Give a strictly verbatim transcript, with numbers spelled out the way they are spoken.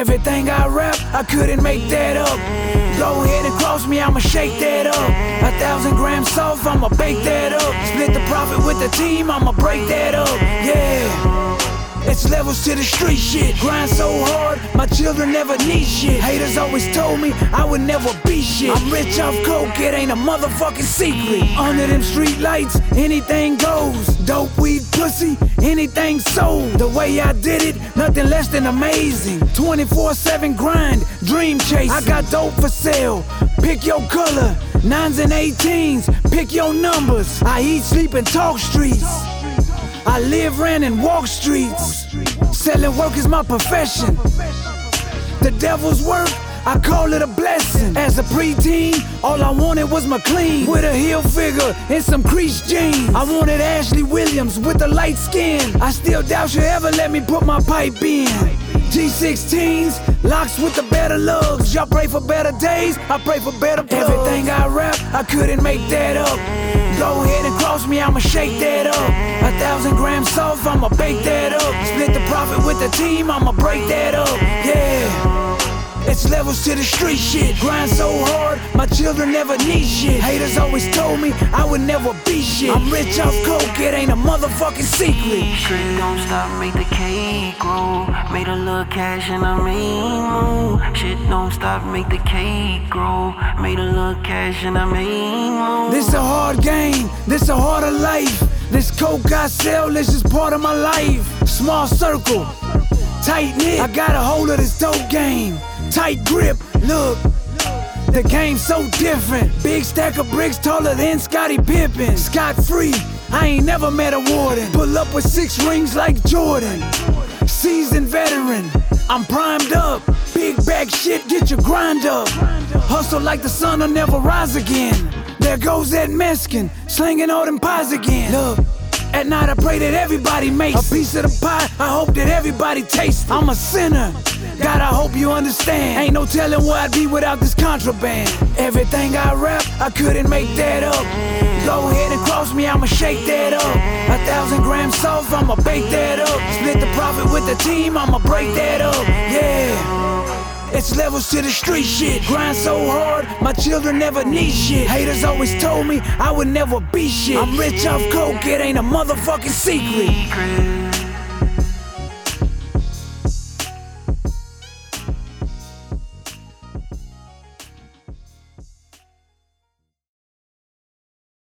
Everything I rap, I couldn't make that up. Go ahead and cross me, I'ma shake that up. A thousand grams soft, I'ma bake that up. Split the profit with the team, I'ma break that up. Yeah. It's levels to the street shit. Grind so hard, my children never need shit. Haters always told me I would never be shit. I'm rich off coke, it ain't a motherfucking secret. Under them street lights, anything goes. Dope, weed, pussy, anything sold. The way I did it, nothing less than amazing. twenty-four seven grind, dream chase. I got dope for sale, pick your color. Nines and eighteens, pick your numbers. I eat, sleep, and talk streets. I live, ran, and walk streets. Selling work is my profession. The devil's work, I call it a blessing. As a preteen, all I wanted was my clean. With a heel figure and some creased jeans. I wanted Ashley Williams with the light skin. I still doubt she'll ever let me put my pipe in. G sixteens, locks with the better lugs. Y'all pray for better days, I pray for better plugs. Everything I rap, I couldn't make that up. Go ahead and cross me, I'ma shake that up. A thousand grams soft, I'ma bake that up. Split the profit with the team, I'ma break that up. Yeah. It's levels to the street shit. Grind so hard, my children never need shit. Haters always told me I would never be shit. I'm rich off coke, it ain't a motherfucking secret. Shit don't stop, make the cake grow. Made a little cash and I made move. Shit don't stop, make the cake grow. Made a little cash and I made move. This a hard game, this a harder life. This coke I sell, this is part of my life. Small circle, tight knit. I got a hold of this dope game. Tight grip, look, the game's so different. Big stack of bricks taller than Scottie Pippen. Scot free, I ain't never met a warden. Pull up with six rings like Jordan. Seasoned veteran, I'm primed up. Big bag shit, get your grind up. Hustle like the sun will never rise again. There goes that Mexican, slinging all them pies again. Look, at night I pray that everybody makes a piece of the pie, I hope that everybody tastes it. I'm a sinner, God, I hope you understand. Ain't no telling where I'd be without this contraband. Everything I rap, I couldn't make that up. Go ahead and cross me, I'ma shake that up. A thousand grams soft, I'ma bake that up. Split the profit with the team, I'ma break that up. Yeah. It's levels to the street shit. Grind so hard, my children never need shit. Haters always told me I would never be shit. I'm rich off coke, it ain't a motherfucking secret.